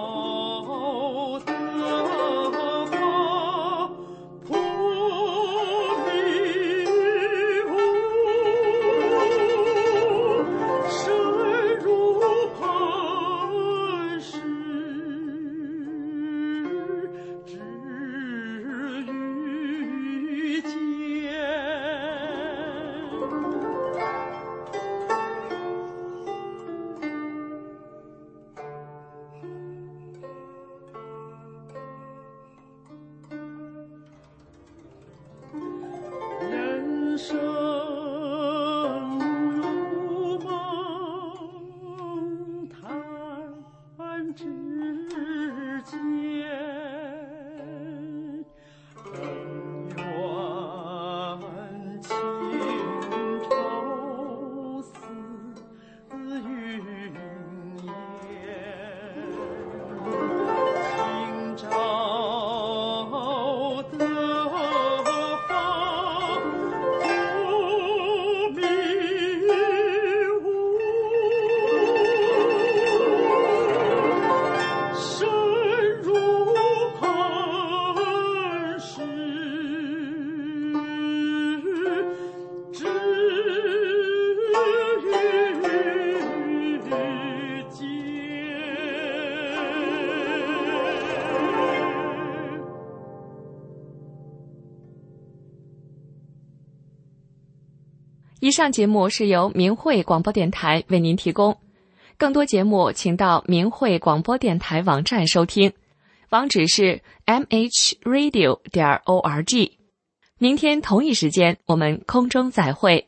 以上节目是由明慧广播电台为您提供，更多节目请到明慧广播电台网站收听，网址是 mhradio.org。 明天同一时间我们空中再会。